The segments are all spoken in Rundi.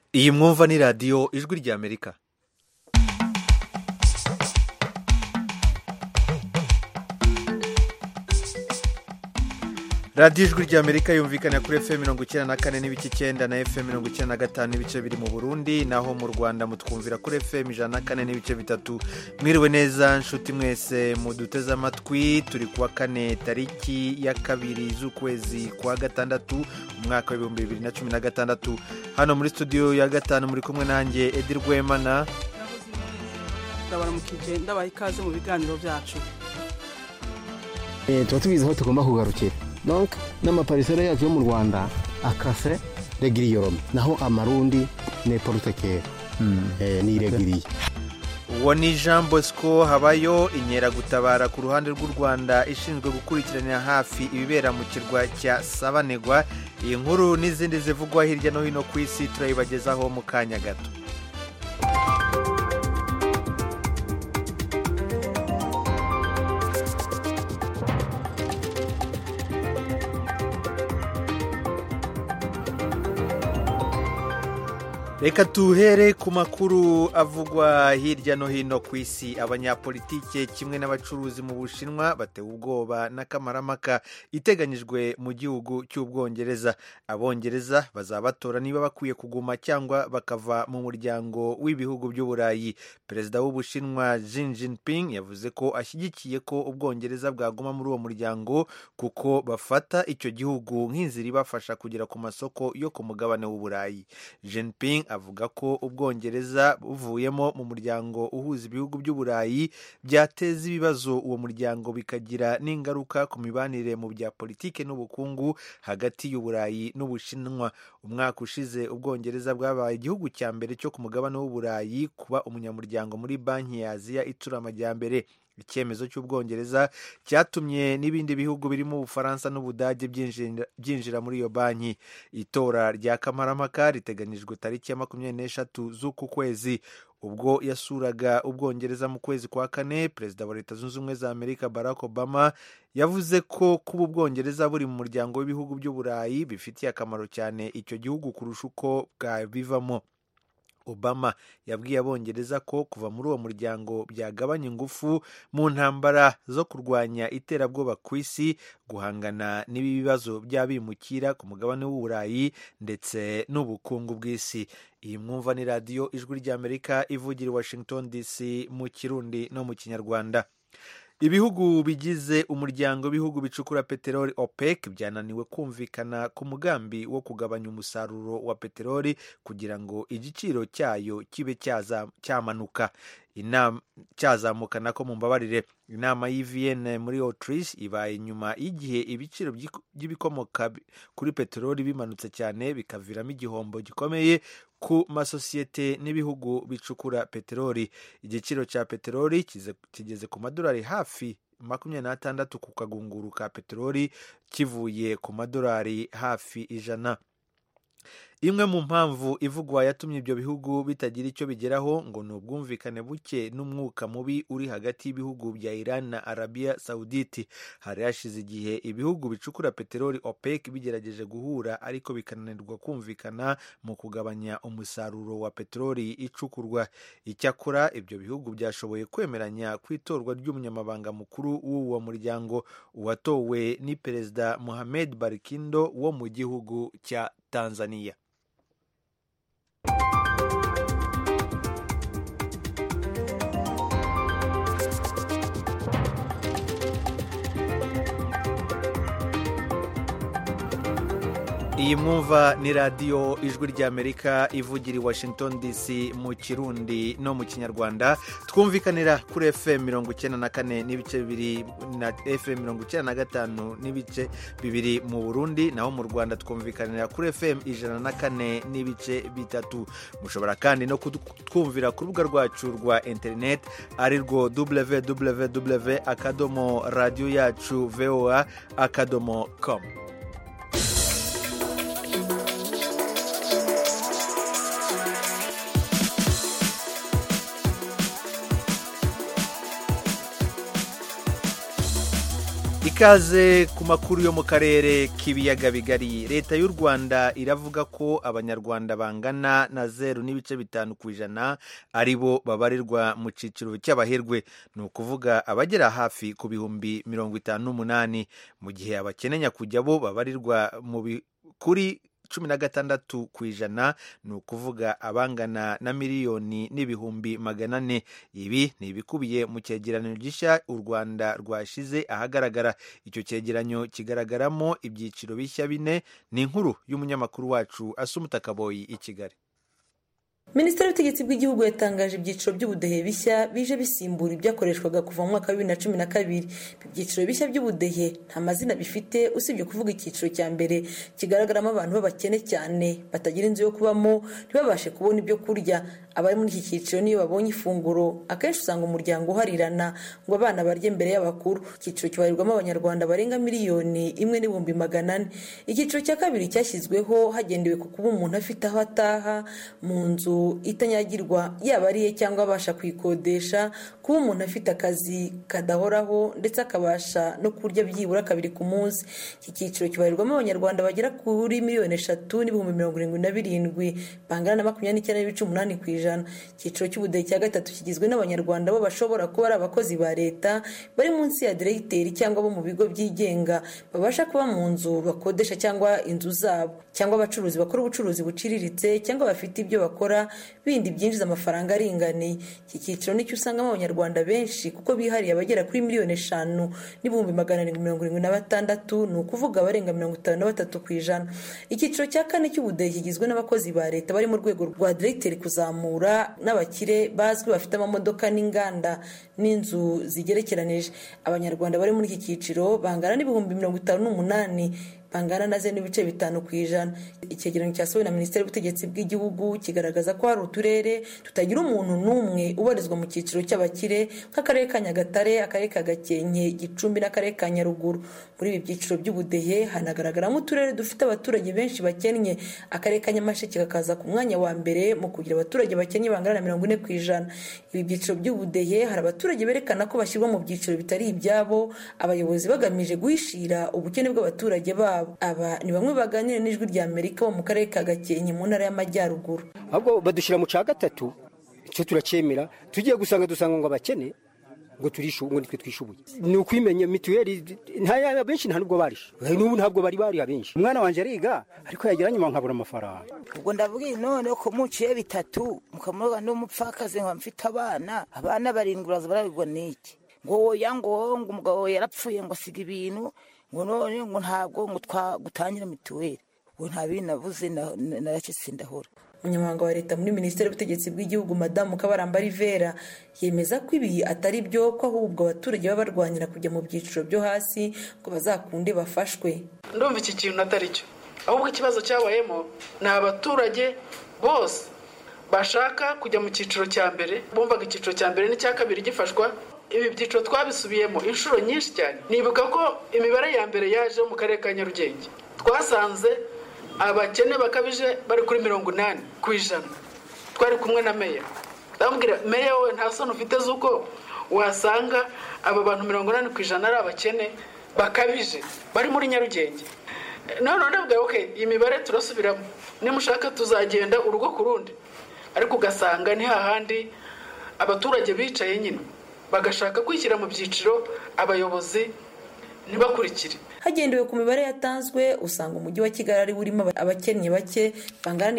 Iyi mwumva ni radiyo ijwi ry'Amerika. radiyo ijwi ry'Amerika yumvikana kuri FM 94 n'ibice 9 na FM 95 n'ibice biri mu Burundi, naho mu Rwanda mutwumvira kuri FM 104 n'ibice 3. Mwiriwe neza nshuti mwese muduteze amatwi, turi kuwa kane tariki ya 2 z'ukwezi kwa gatandatu umwaka wa 2016. Hano muri studio ya gatanu muri kumwe nanjye Edi Rwemana. Ndabaramukije ndabaha ikaze mu biganiro byacu. Tuba tubizi aho tugomba kugarukira. Donc n'amaparisera yacu yo mu Rwanda akase regiriyorum, naho amarundi ne portekere ni regiriye. Uwo ni Jean Bosco Habayo, inkeragutabara ku ruhande rw'u Rwanda ishinzwe gukurikiranira hafi ibibera mu kirwa cya Sabanegwa. Iyi nkuru n'izindi zivugwa hirya no hino ku isi turayibagezaho mu kanya gato. Reka tuhere ku makuru avugwa hirya no hino ku isi. Abanyapolitike kimwe n'abacuruzi mu Bushinwa batewe ubwoba n'akamaramaka iteganyijwe mu gihugu cy'Ubwongereza. Abongereza bazabatora niba bakwiye kuguma cyangwa bakava mu muryango w'ibihugu by'Uburayi. Perezida w'Ubushinwa Xi Jinping yavuze ko ashyigikiye ko Ubwongereza bwaguma muri uwo muryango kuko bafata icyo gihugu nk'inzira ibafasha kugera ku masoko yo ku mugabane w'Uburayi. Jinping avuga ko Ubwongereza buvuyemo mu muryango uhuza ibihugu by'Uburayi byateza ibibazo uwo muryango, bikagira n'ingaruka ku mibanire mu bya politike n'ubukungu hagati y'Uburayi n'Ubushinwa. Umwaka ushize Ubwongereza bwabaye igihugu cya mbere cyo ku mugabane w'Uburayi kuba umunyamuryango muri Banki ya Aziya itsura amajyambere. Icyemezo cy'Ubwongereza cyatumye n'ibindi bihugu birimo Ubufaransa n'Ubudage byinjira muri iyo banki. Itora rya kamarampaka riteganyijwe tariki ya 23 z'uku kwezi. Ubwo yasuraga Ubwongereza mu kwezi kwa kane, Perezida wa Leta Zunze Ubumwe za Amerika Barack Obama yavuze ko kuba Ubwongereza buri mu muryango w'ibihugu by'Uburayi bifitiye akamaro cyane icyo gihugu kurusha uko bwabivamo. Obama yabwiye Abongereza ko kuva muri uwo muryango byagabanya ingufu mu ntambara zo kurwanya iterabwoba ku isi, guhangana n'ibibazo by'abimukira ku mugabane w'Uburayi ndetse n'ubukungu bw'isi. Iyi mwumva ni radiyo ijwi ry'Amerika ivugira i Washington DC mu Kirundi no mu Kinyarwanda. Ibihugu bigize umuryango w'ibihugu bicukura peteroli OPEC byananiwe kumvikana ku mugambi wo kugabanya umusaruro wa peteroli kugira ngo igiciro cyayo kibe cyamanuka. Cyazamuka nako mu mbabarire. Inama y'Vienne muri Autriche ibaye nyuma y'igihe ibiciro by'ibikomoka kuri peteroli bimanutse cyane, bikaviramo igihombo gikomeye ku masosiyete n'ibihugu bicukura peteroli. Igiciro cya peteroli kigeze ku madolari hafi 26 ku kagunguru ka peteroli, kivuye ku madolari hafi 100. Imwe mu mpamvu ivugwa yatumye ibyo bihugu bitagira icyo bigeraho ngo ni ubwumvikane buke n'umwuka mubi uri hagati y'ibihugu bya Iran na Arabia Saudite. Hari hashize igihe ibihugu bicukura peteroli OPEC bigerageje guhura, ariko bikananirwa kumvikana mu kugabanya umusaruro wa peteroli icukurwa. Icyakora ibyo bihugu byashoboye kwemeranya ku itorwa ry'umunyamabanga mukuru w'uwo muryango. Uwatowe ni Perezida Mohamed Barkindo wo mu gihugu cya Tanzania. Iyi mwumva ni radiyo ijwi ry'Amerika ivugira i Washington DC mu Kirundi no mu Kinyarwanda. Twumvikanira kuri FM 94 n'ibice 2 na FM 95 n'ibice 2 mu Burundi, naho mu Rwanda twumvikanira kuri FM 104 n'ibice 3. Mushobora kandi no kutwumvira ku rubuga rwacu rwa internet ari rwo www.radioyacu.voa.com. Ikaze ku makuru yo mu karere k'ibiyaga bigari. Leta y'u Rwanda iravuga ko abanyarwanda bangana na 0.5% ari bo babarirwa mu ciciro cy'abaherwe, ni ukuvuga abagera hafi ku bihumbi 58, mu gihe abakenenya kujya bo babarirwa kuri 16%, ni ukuvuga abangana na miliyoni n'ibihumbi 400. Ibi ni ibikubiye mu cyegeranyo gishya u Rwanda rwashize ahagaragara. Icyo cyegeranyo kigaragaramo ibyiciro bishya 4. Ni inkuru y'umunyamakuru wacu Asumuta Kaboyi i Kigali. Minisiteri y'Ubutegetsi bw'Igihugu yatangaje ibyiciro by'ubudehe bishya bije bisimbura ibyakoreshwaga kuva mu mwaka wa 2012. Ibyiciro bishya by'ubudehe nta mazina bifite usibye kuvuga icyiciro cya mbere kigaragaramo abantu b'abakene cyane batagira inzu yo kubamo, ntibabashe kubona ibyo kurya. Abari muri iki cyiciro niyo babonye ifunguro akenshi usanga umuryango uharirana ngo abana barye mbere y'abakuru. Icyiciro kibarirwamo abanyarwanda barenga miliyoni 1.400. Icyiciro cya kabiri cyashyizweho hagendewe ku kuba umuntu afite aho ataha mu nzu itanyagirwa, yaba ariye cyangwa abasha kuyikodesha, kuba umuntu afite akazi kadahoraho ndetse akabasha no kurya byibura 2 ku munsi. Iki cyiciro kibarirwamo abanyarwanda bagera kuri 3,377,077 bangana na 29.8%. Icyiciro cy'ubudehe cya gatatu kigizwe n'abanyarwanda bo bashobora kuba ari abakozi ba leta bari munsi ya diregiteri cyangwa bo mu bigo byigenga, babasha kuba mu nzu bakodesha cyangwa inzu zabo, cyangwa abacuruzi bakora ubucuruzi buciriritse cyangwa bafite ibyo bakora bindi byinjiza amafaranga aringaniye. Iki cyiciro nicyo usangamo abanyarwanda benshi kuko bihariye abagera kuri 5,476,000, ni ukuvuga abarenga 53%. Icyiciro cya kane cy'ubudehe kigizwe n'abakozi ba leta bari mu rwego rwa diregiteri kuzamura n'abakire bazwi bafite amamodoka n'inganda n'inzu zigerekeranije. Abanyarwanda bari muri iki cyiciro bangana n'ibihumbi 58, bangana na 0.5%. Icyegeranyo cyasohowe na Minisiteri y'Ubutegetsi bw'Igihugu kigaragaza ko hari uturere tutagira umuntu n'umwe ubarizwa mu cyiciro cy'abakire nk'akarere ka Nyagatare, akarere ka Gakenke, Gicumbi n'akarere ka Nyaruguru. Muri ibi byiciro by'ubudehe hanagaragaramo uturere dufite abaturage benshi bakennye. Akarere ka Nyamasheke kakaza ku mwanya wa mbere mu kugira abaturage bakennye bangana na 40%. Ibi byiciro by'ubudehe hari abaturage berekana ko bashyirwa mu byiciro bitari ibyabo, abayobozi bagamije guhishira ubukene bw'abaturage babo. Aba ni bamwe baganira n'Ijwi rya Amerika bo mu karere ka Gakenke mu ntara y'Amajyaruguru. Ahubwo badushyira mu cya gatatu, icyo turacyemera, tugiye dusanga ngo abakene ngo nitwe twishubuye. Ni ukwimenya mituweli nta benshi nta nubwo barisha, n'ubu ntabwo bari abenshi. Umwana wanje ariga ariko yageranye nkabura amafaranga. Ubwo ndavuga none ko muciye bitatu mukamuroga n'umupfakazi ngo mfite abana 7 barabigwa n'iki ngo umugabo yarapfuye ngo asiga ibintu ngo none ngo ntabwo ngo gutangira mituweli. Ubu nta bintu navuze naracitse ndahora. Umunyamabanga wa leta muri Minisiteri y'Ubutegetsi bw'Igihugu Madamu Kabaramba Rivera yemeza ko ibi atari byo, ko ahubwo abaturage baba barwanira kujya mu byiciro byo hasi ngo bazakunde bafashwe. Ndumva iki kintu atari cyo, ahubwo ikibazo cyabayemo ni abaturage bose bashaka kujya mu cyiciro cya mbere, bumvaga icyiciro cya mbere n'icya kabiri gifashwa. Ibi byiciro twabisubiyemo inshuro nyinshi cyane. Nibuka ko imibare ya mbere yaje mu karere ka Nyarugenge, twasanze abakene bakabije bari kuri 80%. Twari kumwe na meya, ndamubwira meya we nta soni ufite zuko wasanga aba bantu 80% ari abakene bakabije bari muri Nyarugenge. None ndabwira okay, iyi mibare turasubiramo, nimushaka tuzagenda urugo ku rundi, ariko ugasanga ni hahandi abaturage bicaye nyine bagashaka kwishyira mu byiciro, abayobozi ntibakurikire. Hagendewe ku mibare yatanzwe usanga umujyi wa Kigali ari burimo abakennye bake bangana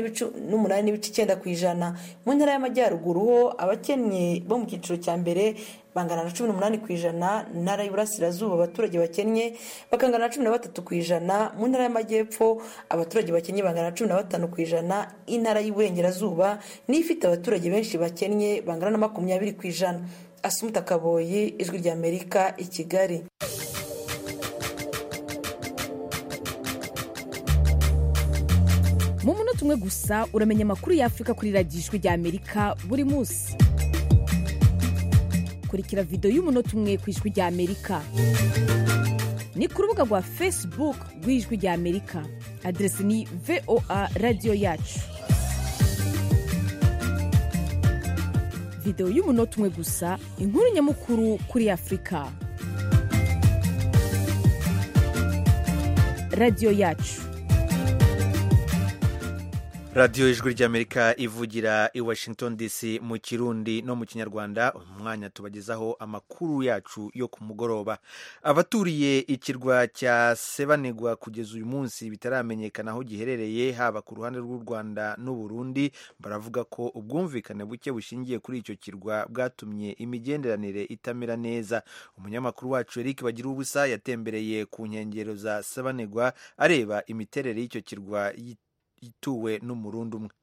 n'8.9%. Mu ntara y'Amajyaruguru ho abakennye bo mu cyiciro cya mbere bangana na 18%. Ntara y'Iburasirazuba abaturage bakennye bakangana na 13%. Mu ntara y'Amajyepfo abaturage bakennye bangana na 15%. Intara y'Iburengerazuba ni ifite abaturage benshi bakennye bangana na 20%. Asumuta Kaboyi, Ijwi rya Amerika, i Kigali. Mu munota umwe gusa uramenya amakuru y'Afrika kuri radiyo Ijwi rya Amerika buri munsi. Kurikira video y'umunota umwe ku Ijwi rya Amerika. Ni ku rubuga rwa Facebook rw'Ijwi rya Amerika. Adresi ni VOA Radio Yacu. Video y'umunota umwe gusa, inkuru nyamukuru kuri Afrika. radiyo yacu. radiyo ijwi ry'amerika ivugira i Washington DC mu kirundi no mu kinyarwanda. umwanya tubagezaho amakuru yacu yo ku mugoroba. abaturiye ikirwa cya Sebanegwa kugeza uyu munsi bitaramenyekana aho giherereye haba ku ruhande rw'u Rwanda n'u Burundi baravuga ko ubwumvikane buke bushingiye kuri icyo kirwa bwatumye imigenderanire itamera neza. umunyamakuru wacu Eric Bagiruwubusa yatembereye ku nkengero za Sebanegwa areba imiterere y'icyo kirwa ituwe n'umurundi umwe.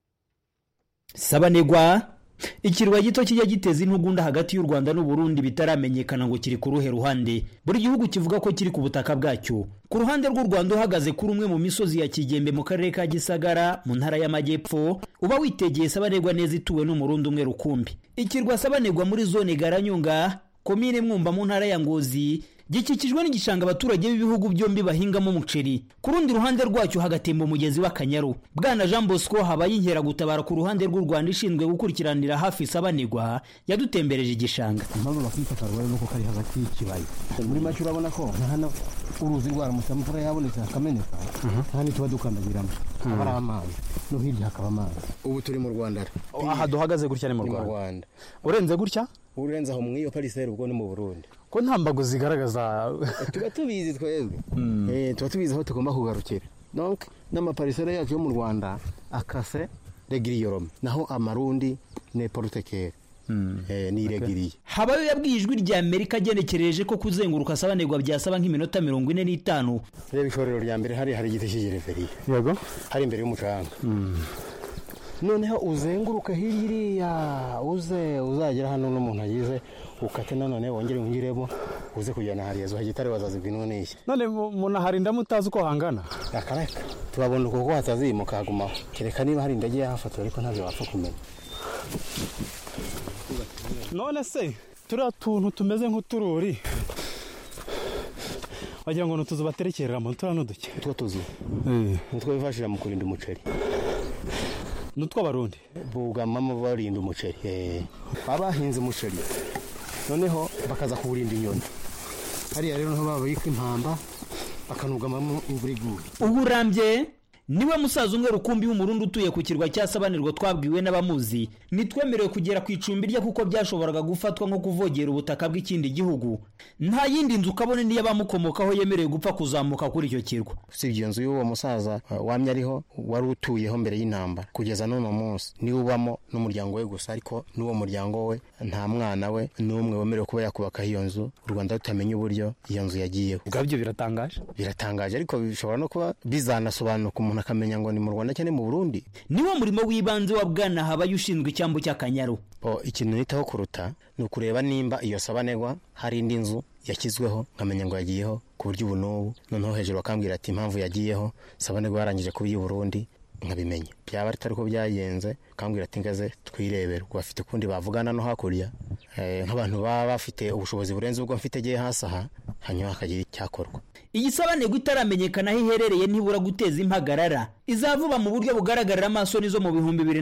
Sebanegwa ikirwa gito kijya giteza intugunda hagati y'u Rwanda n'u Burundi bitaramenyekana ngo kiri ku ruhe ruhande. Buri gihugu kivuga ko kiri ku butaka bwacyo. Ku ruhande rw'u Rwanda uhagaze kuri umwe mu misozi ya Kigembe mu karere ka Gisagara mu ntara y'Amajyepfo uba witegeye Sebanegwa neza ituwe n'umurundi umwe rukumbi. Ikirwa Sebanegwa muri zone Garanyunga komine Mwumba mu ntara ya Ngozi gikikijwe n'igishanga abaturage b'ibihugu byombi bahingamo umuceri. Ku rundi ruhande rwacyo hagatemba umugezi w'Akanyaru. Bwana Jean Bosco habaye inkeragutabara ku ruhande rw'u Rwanda ishinzwe gukurikiranira hafi Sebanegwa yadutembereje igishanga. impamvu bakifata rwari nuko kari hagati y'ikibaya. muri make urabona ko hano uruzi rwaramutse imvura yabonetse hakameneka kandi tuba dukandagiramo hari amazi no hirya hakaba amazi. ubu turi mu Rwanda. Aha duhagaze gutya ni mu Rwanda. Urenze gutya? Urenze aho mu iyo pariseri ubwo ni mu Burundi. Ko nta mbago zigaragaza tuba tubizi twebwe. Tuba tubizi aho tugomba kugarukira. Donc n'amapariseri yacu yo mu Rwanda akase regiriyorome naho amarundi ne portekere ni regiriye. Habayo yabwiye ijwi rya Amerika agenekereje ko kuzenguruka Sebanegwa byasaba nk'iminota 45. Reba ishorero rya mbere hari igiti cy'gereveriya. Yego. Hari imbere y'umucanga. Noneho uzenguruka hiriya uzagera hano n'umuntu agize ukate none wongere ungiremo uze kujyana hariya zo hagitare wazazibwa n'iki. None umuntu harinda mutazi uko hangana. Akareka tubabona uko hatazimuka hagumaho. Kereka niba hari indege yahafatwa ariko ntabyo wapfa kumenya. None se turiya tuntu tumeze nk'utururi wagira ngo nutuzu baterekerera mu turano duke. Utwo tuzu nitwo bifashira mu kurinda umuceri. Nutwa Barundi bugamamo barinda umuceri. Abahinze umuceri noneho bakaza kuwurinda inyoni. Hariya rero niho babika impamba bakanugamamo imvurigu. Uburambye niwe musaza umwe rukumbi w'umurundi utuye ku kirwa cya Sebanegwa twabwiwe n'abamuzi nitwemerewe kugera ku icumbi rye kuko byashoboraga gufatwa nko kuvogera ubutaka bw'ikindi gihugu. Nta yindi nzu kabone niyo bamukomokaho yemerewe gupfa kuzamuka kuri icyo kirwa. Usibye nzu y'uwo musaza wamye ariho wari utuyeho mbere y'intambara kugeza none munsi ni ubamo n'umuryango we gusa, ariko n'uwo muryango we nta mwana we n'umwe wemerewe kuba yakubaka iyo nzu. u Rwanda rutamenya uburyo iyo nzu yagiyeho. Ubwabyo biratangaje ariko bishobora no kuba bizanasobanuka umuntu akamenya ngo ni mu Rwanda cyane mu Burundi. Niwo murimo w'ibanze wa Bwana Habaye ushinzwe icyambu cy'Akanyaru. Ikintu nitaho kuruta ni ukureba nimba iyo Sebanegwa hari indi nzu yakizweho nkamenya ngo yagiyeho ku buryo ubu n'ubu noneho hejuru bakambwira ati impamvu yagiyeho Sebanegwa yarangije kuba i Burundi nkabimenya. Byaba atari ko byagenze kambwira ati ngaze twirebera bafite kundi bavugana no hakurya nk'abantu baba bafite ubushobozi burenze ubwo mfite giye hasi aha hanyuma hakagira icyakorwa. Iyi Sebanegwa itaramenyekana aho iherereye ntibura guteza impagarara. Izavuba mu buryo bugaragarira amaso nizo mu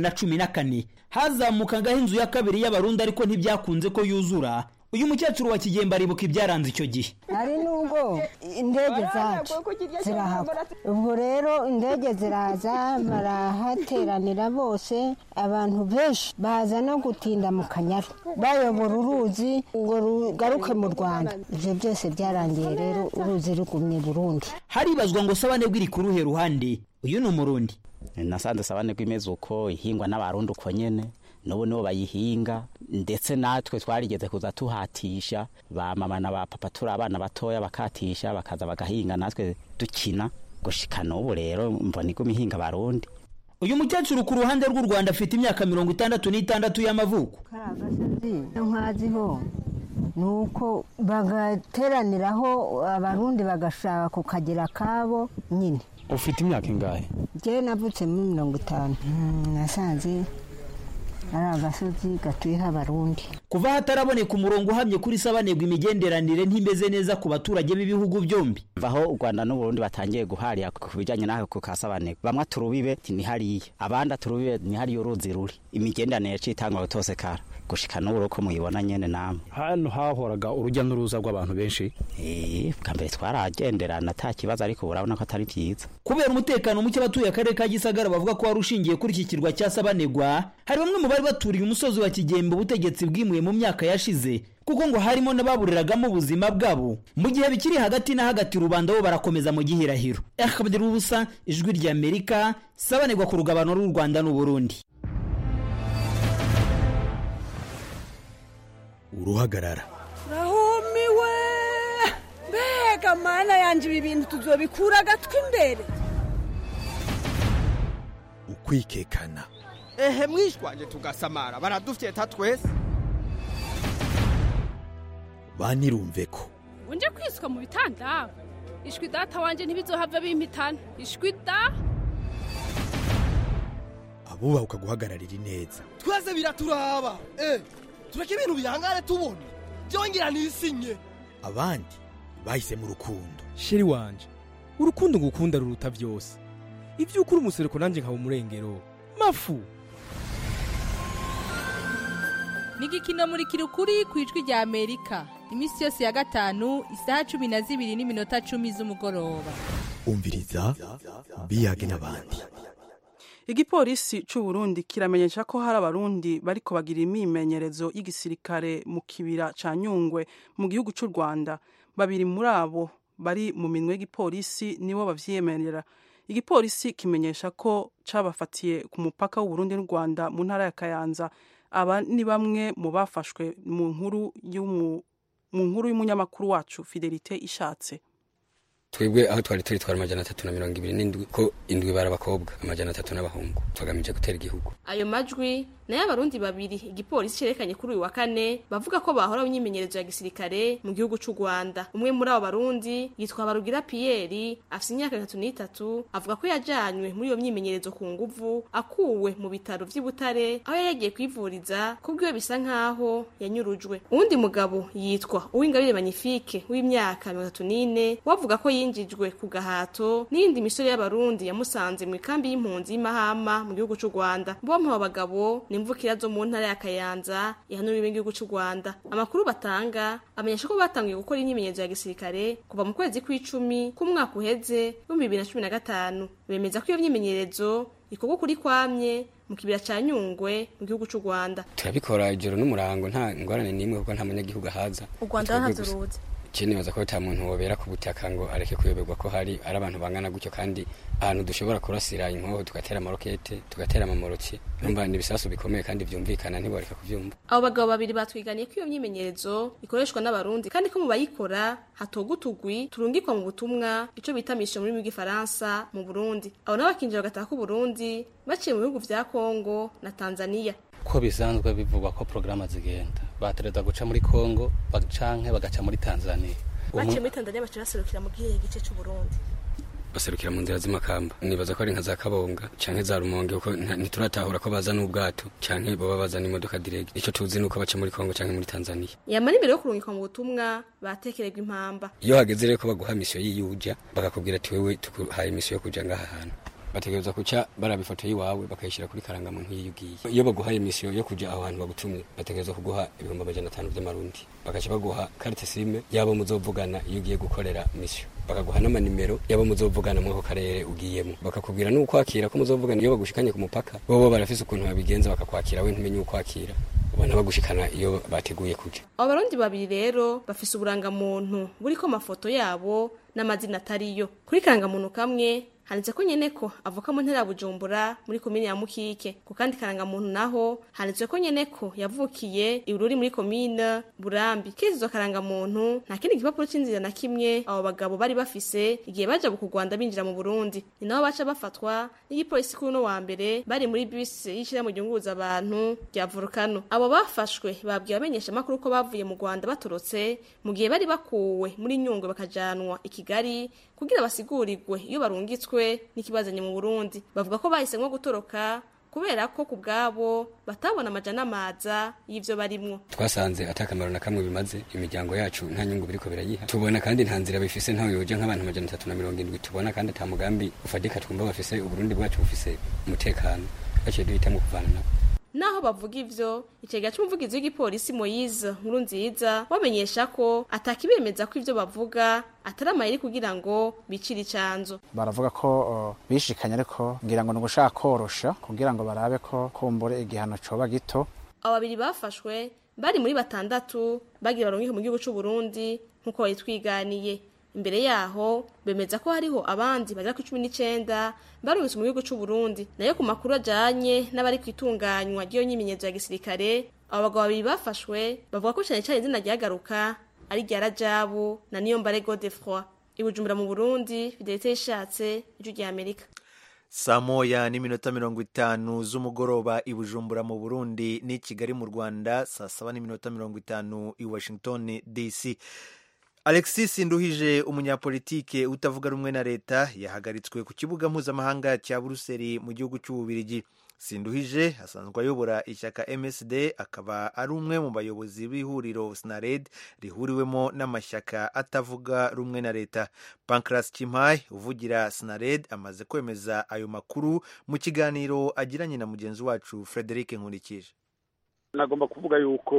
2014 hazamukangaho inzu ya kabiri y'Abarundi ariko ntibyakunze ko yuzura. Uyu mukecuru wa Kigembe aribuka ibyaranze icyo gihe. Ari nubwo indege zacu zirahava. Ubwo rero indege ziraza barahateranira bose, abantu benshi baza no gutinda mu Kanyaru bayobora uruzi ngo rugaruke mu Rwanda. Ibyo byose byarangiye rero uruzi rugumye Burundi. Haribazwa ngo Sebanegwa iri ku ruhe ruhande. Uyu ni Umurundi. Nasanze Sebanegwa imeze uko ihingwa n'Abarundi uko nyene n'ubu nibo bayihinga, ndetse natwe twarigeze kuza tuhatisha ba mama na ba papa turi abana batoya bakatisha bakaza bagahinga natwe dukina gushikana. ubu rero mbona iguma ihinga Abarundi. Uyu mukecuru ku ruhande rw'u Rwanda afite imyaka 66 y'amavuko. Nkaziho nuko bagateraniraho Abarundi bagashaka kukagira kabo nyine. Ufite imyaka ingahe? Je navutse muri 50. Nasanze ari agasozi gatuyeho Abarundi. Kuva hataraboneka umurongo uhamye kuri Sebanegwa imigenderanire ntimeze neza ku baturage b'ibihugu byombi. Vaho u Rwanda n'u Burundi batangiye guharira ku bijanye n'aho ku Sebanegwa. Bamwe turubibe ni hariya, abandi turubibe ni hariya uruzi ruri. Imigenderanire citangwa gutose kara. gushika n'ubu uko muyibona nyene namwe. Hano hahoraga urujya n'uruza rw'abantu benshi. Bwa mbere twaragenderana ata kibazo, ariko urabona ko atari byiza. Kubera umutekano muke batuye akarere ka Gisagara bavuga ko warushingiye kuri iki kirwa cya Sabanegwa, hari bamwe mu bari baturiye umusozi wa Kigembe ubutegetsi bwimuye mu myaka yashize, kuko ngo harimo n'ababuriragamo ubuzima bwabo. Mu gihe bikiri hagati na hagati, rubanda bo barakomeza mu gihirahiro. Akabdira ubusa, ijwi rya Amerika, Sabanegwa ku rugabano rw'u Rwanda n'u Burundi. Uruhagarara. Rahumiwe, mbega mana yanje ibi bintu tuzobikura agatwi imbere. Ukwikekana. Ehe mwishwanje tugasamara baradufyeta twese. Banirumve ko. Unje kwiswa mu bitanda. Ishwi data wanje ntibizohava bimpitana. Ishwi da. Abuba ukaguhagararira neza. Twese biraturaba. Tureke ibintu bihangare tubone. Byongera nisinye. Abandi bahise mu rukundo. Sheri wanje, urukundo ngukunda ruruta byose. Ivyo ukuri umusereko nanje nkaba umurengero. Mafu. Nigikino muri kirukuri kwijwi rya Amerika. Imisi yose ya gatanu isaha 12:10 z'umugoroba. Umviriza biyage n'abandi. Igipolisi c'u Burundi kiramenyesha ko hari abarundi bariko bagira imimenyerezo y'igisirikare mu kibira ca Nyungwe mu gihugu c'u Rwanda. Babiri muri abo bari mu minwe y'igipolisi nibo bavyemerera. Igipolisi kimenyesha ko cabafatiye ku mupaka w'u Burundi n'u Rwanda mu ntara ya Kayanza. Aba ni bamwe mu bafashwe mu nkuru y'umunyamakuru wacu Fidelite Ishatse. Twebwe aho twari 327 ko indwi barabakobwa 300 n'abahungu tugamije gutera igihugu. Ayo majwi nayo abarundi babiri igipolisi cerekanye kuri uyu wa kane bavuga ko bahora imyimenyerezo ya gisirikare mu gihugu c'u Rwanda. Umwe muri abo barundi yitwa Barugira Pierre, afite imyaka 33, avuga ko yajanywe muri iyo myimenyerezo ku nguvu akuwe mu bitaro vy'Ibutare aho yagiye kwivuriza kubwiwe bisa nkaho yanyurujwe. Uwundi mugabo yitwa Uwingabire Magnifique w'imyaka 34 wavuga ko yinjijwe ku gahato n'indi misore y'abarundi yamusanze mu ikambi y'impunzi y'Imahama mu gihugu c'u Rwanda. Bompi abagabo imvukira zo mu ntara ya Kayanza ihanura igihugu c'u Rwanda. Amakuru batanga amenyesha ko batangiye gukora imyimenyerezo ya gisirikare kuva mu kwezi kw'icumi k'umwaka uheze 2015. Bemeza ko iyo myimenyerezo ikorwa kuri kwamye mu kibira ca Nyungwe mu gihugu c'u Rwanda. Turabikora ijoro n'umurango nta ngorane nimwe kuko nta munyagihugu haza. U Rwanda ntazuruze. Chini baza ko ta muntu wobera ku butaka ngo areke kuyoberwa ko hari abantu bangana gutyo kandi ahantu dushobora kurasira inkoho tugatera amarokete tugatera amamoroki numva ni bisasu bikomeye kandi byumvikana ntiboreka kuvyumva. Abo bagabo babiri batwiganiye ko iyo myimenyerezo ikoreshwa n'abarundi kandi ko mu bayikora hatogutugwi turungikwa mu butumwa ico bita mission muri Gifaransa mu Burundi. Abo nabakinjira gataka ku Burundi baciye mu bihugu vya Kongo na Tanzania. Ko bisanzwe bivugwa ko programa zigenda batereza guca muri Kongo bacanke bagaca muri Tanzania. Baciye muri Tanzania bacerasirukira mu gice c'u Burundi. Baserukira mu nzira z'imakamba. Nibaza ko ari nka za Kabonga canke za Rumonge uko ntituratahura ko baza n'ubwato canke baba bazana imodoka direct. Ico tuzi nuko baca muri Kongo canke muri Tanzania. Yamara imbere yo kurungikwa mu butumwa batekererwa impamba. Iyo hageze rero ko baguha mission y'iyuja bakakubwira ati wewe tukuhaye mission yo kuja ngaha hantu. Bategereza kuca barabifoto yiwawe bakayishira kuri karanga muntu yiyugiye. Iyo baguhaye mission yo kuja aho hantu bagutumwe bategereza kuguha 500 by'amarundi. Bakaca baguha carte SIM yabo muzovugana iyo ugiye gukorera mission. Bakaguha n'amanimero yabo muzovugana mu karere ugiyemo. Bakakubwira nuko kwakira ko muzovugana iyo bagushikanye ku mupaka. Bo barafise ukuntu babigenza bakakwakira we ntumenye uko kwakira. Ubona bagushikana iyo bateguye kuja. Abarundi babiri rero bafise uburanga muntu buriko amafoto yabo n'amazina atariyo. Kuri karanga muntu kamwe handitse ko nyene ko avuka mu ntara Bujumbura muri komine ya Mukike. Ku kandi karanga muntu naho handitse ko nyene ko yavukiye Ibururi muri komine Burambi. Kizo karanga muntu nta kindi gipapuro c'inzira na kimwe abo bagabo bari bafise igihe baja ku Rwanda binjira mu Burundi. Ni naho baca bafatwa n'igipolisi kuri no wa mbere bari muri bus yishira mu giunguza abantu rya Volcano. Abo bafashwe babwiye abamenyesha makuru ko bavuye mu Rwanda batorotse mu gihe bari bakuwe muri Nyungwe bakajanwa i Kigali kugira basigurirwe iyo barungitswe n'ikibazanye mu Burundi. Bavuga ko bahisemwe gutoroka kubera ko kubgabo batabona amajana amaza y'ivyo barimwo. Twasanze atakamaro na kamwe bimaze imiryango yacu nta nyungu biriko birayiha. Tubona kandi nta nzira bifise ntaho yoje nk'abantu 370 tubona kandi atamugambi ufadika twumva bafise Uburundi bwacu bufise umutekano. Baciye duhitamo kuvana nabo. naho bavuga ivyo icega cy'umuvugizi w'igipolisi Moise Nkurunziza wamenyesha ko atakibemeza ko ivyo bavuga atari amayeri kugira ngo bicire icanzo. Baravuga ko bishikanye ariko ngira ngo nugushaka korosha kugira ngo barabe ko kumbure igihano coba gito. Abo babiri bafashwe bari muri 6 bagira baronke mu gihugu cy'u Burundi nkuko yitwiganiye. Imbere yaho bemeza ko hariho abandi bagera ku 19 barungitse mu gihugu cy'u Burundi. Nayo ku makuru ajanye n'abari kwitunganywa giyo nyimenyezo ya gisirikare, abo bagabo babiri bafashwe bavuga ko cyane cyane izina ryagaruka ari rya Rajabu na Niyombare Godefroid. Ibujumbura mu Burundi, Fidelite Ishatse, Ijwi rya Amerika. Saa moya n'iminota 50 z'umugoroba i Bujumbura mu Burundi ni Kigali mu Rwanda, saa 7 n'iminota 50 i Washington DC. Alexis Nduhije, umunyapolitike utavuga rumwe na leta, yahagaritswe ku kibuga mpuzamahanga cya Buruseli mu gihugu cy'Ububirigi. Sinduhije asanzwe ayobora ishyaka MSD, akaba ari umwe mu bayobozi b'ihuriro SNARED rihuriwemo n'amashyaka atavuga rumwe na leta. Pancras Chimay uvugira SNARED amaze kwemeza ayo makuru mu kiganiro agiranye na mugenzi wacu Frederic Nkurikije. Nagomba kuvuga yuko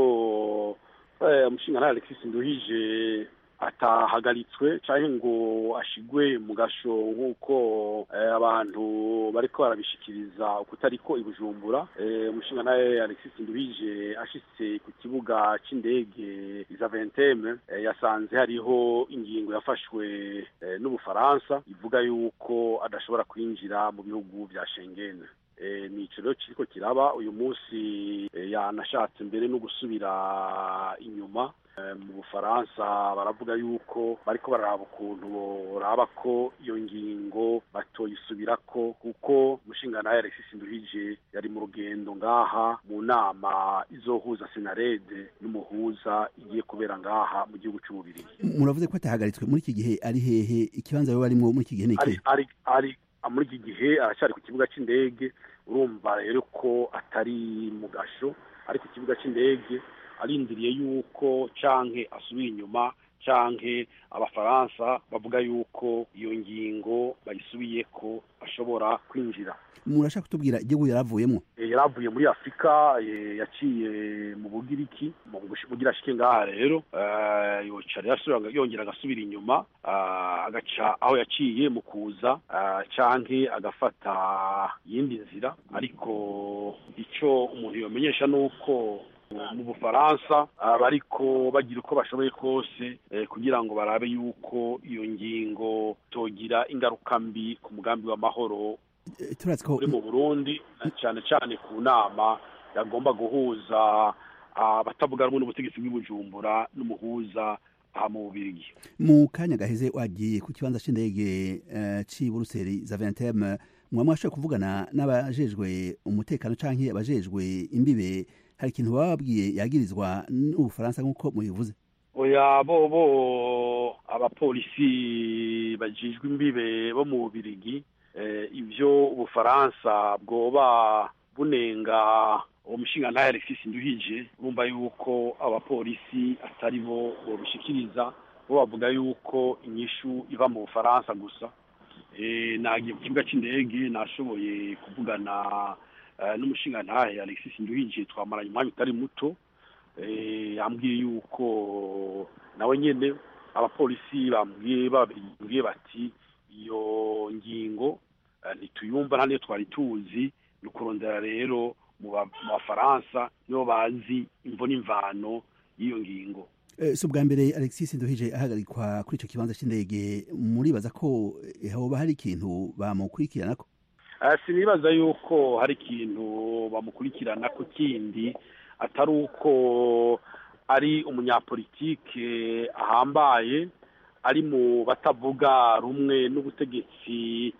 umushinga Alexis Nduhije atahagaritswe cyangwa ngo ashigwe mu gasho nk'uko abantu bariko barabishikiriza kutariko i Bujumbura. Umushinga naye Alexis Nduhije ashitse ku kibuga c'indege Zaventem yasanze hariho ingingo yafashwe n'Ubufaransa ivuga yuko adashobora kwinjira mu bihugu vya Schengen. Ni iciro kiriko kiraba uyu munsi, yanashatse mbere no gusubira inyuma. Mu Bufaransa baravuga yuko bariko bararaba ukuntu boraba ko iyo ngingo batoyisubirako, kuko umushinga naye Alexis Nduhije yari mu rugendo ngaha mu nama izohuza SNARED n'umuhuza igiye kubera ngaha mu gihugu cy'Ububirigi. Muravuze ko atahagaritswe muri iki gihe, ari hehe? Ikibanza bari barimo muri iki gihe niki? Ari muri iki gihe aracyari ku kibuga c'indege. Urumva rero ko atari mu gasho, ari ku kibuga c'indege arindiriye yuko canke asubira inyuma canke abafaransa bavuga yuko iyo ngingo bayisubiyeko ashobora kwinjira. Murashaka kutubwira igihugu yaravuyemo? Yaravuye muri Afrika, yaciye mu Bugiriki, mu bugira shike ngaha rero yocara yongera agasubira inyuma, agaca aho yaciye mu kuza canke agafata yindi nzira. Ariko ico umuntu yomenyesha nuko mu Bufaransa bariko bagira uko bashoboye kose kugira ngo barabe yuko iyo ngingo togira ingaruka mbi ku mugambi w'amahoro uri mu Burundi, cyane cyane ku nama yagomba guhuza abatavuga rumwe n'ubutegetsi bw'Ibujumbura n'umuhuza mu Bubirigi. Mu kanya gaheze wagiye ku kibanza c'indege ci Buruseli Zaventem, mwamwashoboye kuvugana n'abajejwe umutekano canke abajejwe imbibe? Hari ikintu bababwiye yagirizwa n'Ubufaransa nk'uko mubivuze? Oya, bo abapolisi bajijwe imbibe bo mu Bubirigi, ivyo Ubufaransa bwoba bunenga uwo mushinga naye Alexis Nduhije, urumva yuko abapolisi atari bo bobishikiriza, bo bavuga yuko inyishu iva mu Bufaransa gusa. Nagiye ku kibuga c'indege, nashoboye kuvugana n'umushinga ntahe Alexis Nduhije, twamaranye umwanya utari muto. Yambwiye yuko nawe nyene abapolisi bambwiye bati iyo ngingo ntituyumva, nta niyo twari tuzi, ni ukurondera rero mu Bafaransa nibo bazi imvo n'imvano y'iyo ngingo. Si ubwa mbere Alexis Nduhije ahagarikwa kuri ico kibanza c'indege, muribaza ko hoba hari ikintu bamukurikiranako? Sinibaza yuko hari ikintu bamukurikiranako kindi atari uko ari umunyapolitike ahambaye, ari mu batavuga rumwe n'ubutegetsi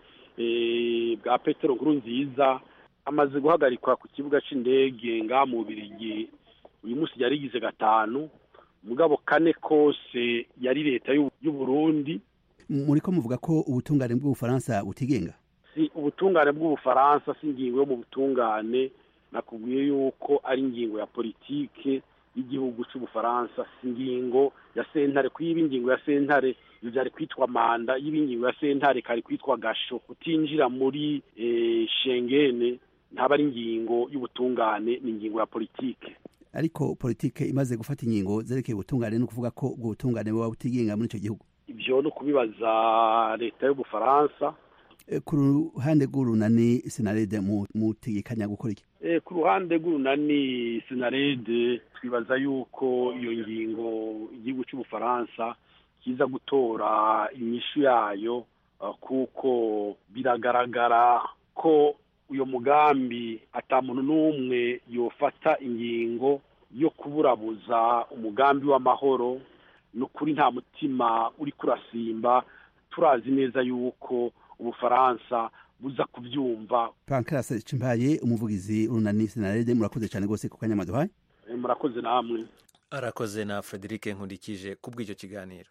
bwa Petero Nkurunziza. Amaze guhagarikwa ku kibuga c'indege ngaha mu Bubirigi, uyu munsi yarigize 5, mugabo 4 kose yari leta y'u Burundi. Muriko muvuga ko ubutungane bw'Ubufaransa butigenga? Si ubutungane bw'Ubufaransa, si ingingo yo mu butungane. Nakubwiye yuko ari ingingo ya politike y'igihugu c'Ubufaransa, si ingingo ya sentare. Kwiba ingingo ya sentare byari kwitwa manda, y'ingingo ya sentare kari kwitwa gasho. Utinjira muri Schengen ntaba ari ingingo y'ubutungane, ni ingingo ya politike. Ariko politike imaze gufata ingingo zerekeye ubutungane no kuvuga ko ubwo butungane buba butigenga muri ico gihugu. Ivyo no kubibaza leta y'Ubufaransa. Ku ruhande rw'urunani Senarede mutegekanya gukora iki? Ku ruhande rw'urunani Senarede twibaza yuko iyo ngingo igihugu cy'Ubufaransa kiza gutora inyishu yayo, kuko biragaragara ko uyo mugambi ata muntu n'umwe yofata ingingo yo kuburabuza umugambi w'amahoro. Nukuri nta mutima uri kurasimba, turazi neza yuko Ubufaransa buza kubyumva. Pancras Cimbaye, umuvugizi urunani Senarede, murakoze cyane gose ku kanya maduhaye. Murakoze namwe. Arakoze na Frederic Nkundikije kubw'icyo kiganiro.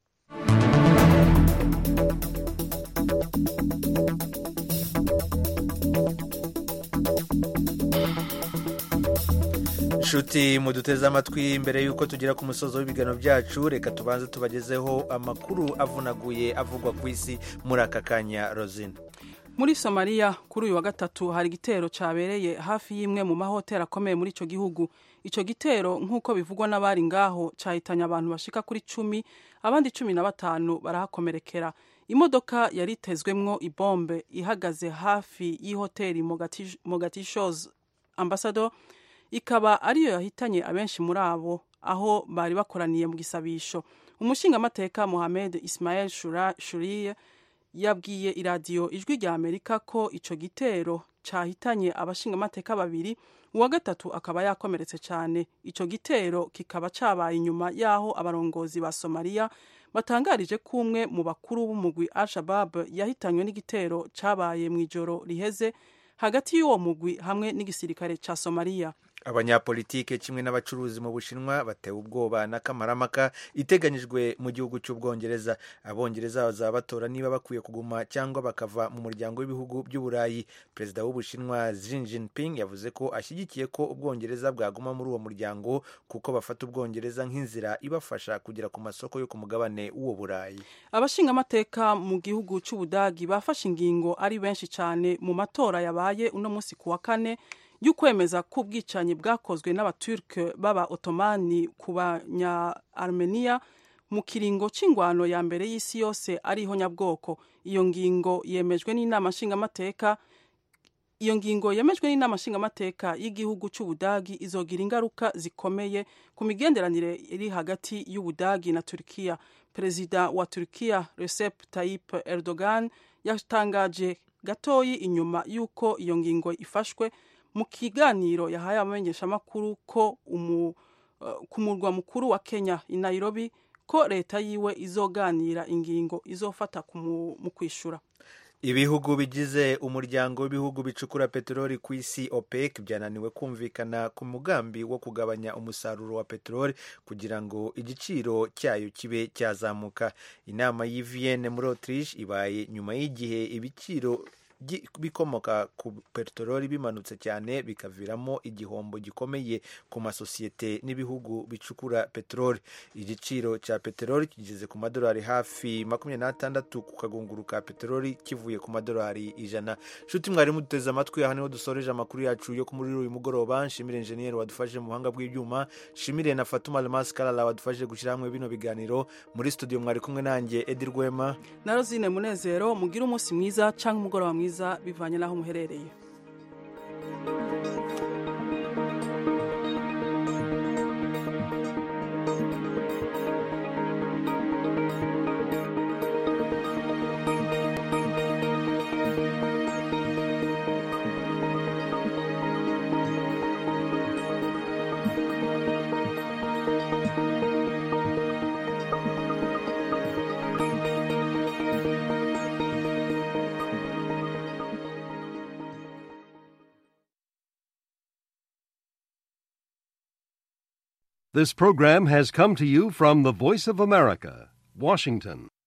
Nshuti muduteze amatwi, mbere yuko tugera ku musozo w'ibigano byacu, reka tubanze tubagezeho amakuru avunaguye avugwa ku isi muri aka kanya. Rosine. Muri Somalia kuri uyu wa gatatu hari igitero cyabereye hafi y'imwe mu mahoteli akomeye muri ico gihugu. Ico gitero nk'uko bivugwa n'abari ngaho cyahitanye abantu bashika kuri 10, abandi 15 barahakomerekera. Imodoka yaritezwemwo ibombe ihagaze hafi y'ihoteli Mogadisho's Ambassador, ikaba ariyo yahitanye abenshi muri abo aho bari bakoraniye mu gisabisho. Umushingamateka Mohamed Ismail Shuriye yabwiye iradiyo Ijwi rya Amerika ko ico gitero cahitanye abashingamateka 2, uwa gatatu akaba yakomeretse cyane. Ico gitero kikaba cabaye inyuma yaho abarongozi ba Somalia batangarije ko umwe mu bakuru b'umugwi Al-Shabaab yahitanywe n'igitero cabaye mu ijoro riheze hagati y'uwo mugwi hamwe n'igisirikare ca Somalia. Abanyapolitike kimwe n'abacuruzi mu Bushinwa batewe ubwoba n'akamaramaka iteganyijwe mu gihugu cy'Ubwongereza. Abongereza bazaba batora niba bakwiye kuguma cyangwa bakava mu muryango w'ibihugu by'Uburayi. Perezida w'Ubushinwa Xi Jinping yavuze ko ashyigikiye ko Ubwongereza bwaguma muri uwo muryango kuko bafata Ubwongereza nk'inzira ibafasha kugera ku masoko yo ku mugabane w'uwo Burayi. Abashingamateka mu gihugu cy'Ubudagi bafashe ingingo ari benshi cyane mu matora yabaye uno munsi ku wa kane y'ukwemeza ko ubwicanyi bwakozwe n'abaturke baba Ottomani ku banya Armenia mu kiringo c'ingwano ya mbere y'isi yose ariho nyabwoko. Iyo ngingo yemejwe n'inama nshingamateka y'igihugu cy'Ubudagi izogira ingaruka zikomeye ku migenderanire iri hagati y'Ubudagi na Turkiya. Perezida wa Turkiya Recep Tayyip Erdogan yatangaje gatoyi inyuma y'uko iyo ngingo ifashwe mu kiganiro yahaye abamenyeshamakuru ko ku murwa mukuru wa Kenya i Nairobi ko leta yiwe izoganira ingingo izofata mu kwishura. Ibihugu bigize umuryango w'ibihugu bicukura peteroli ku isi OPEC byananiwe kumvikana ku mugambi wo kugabanya umusaruro wa peteroli kugira ngo igiciro cyayo kibe cyazamuka. Inama y'i Vienne muri Autriche ibaye nyuma y'igihe ibiciro bikomoka ku peteroli bimanutse cyane bikaviramo igihombo gikomeye ku masosiyete n'ibihugu bicukura peteroli. Igiciro cya peteroli kigeze ku madolari hafi 26 ku kagunguru ka peteroli kivuye ku madolari 100. Shuti mwari muduteze amatwi, aha niho dusoreje amakuru yacu yo muri uyu mugoroba. Nshimire engineer wadufashije mu buhanga bw'ibyuma, nshimire na Fatuma Almas Kalala wadufashije gushyira hamwe bino biganiro. Muri studio mwari kumwe nanjye Edi Rwema na Rosine Munezero. Mugira umunsi mwiza cyangwa umugoroba mwiza bivanye naho muherereye. This program has come to you from the Voice of America, Washington.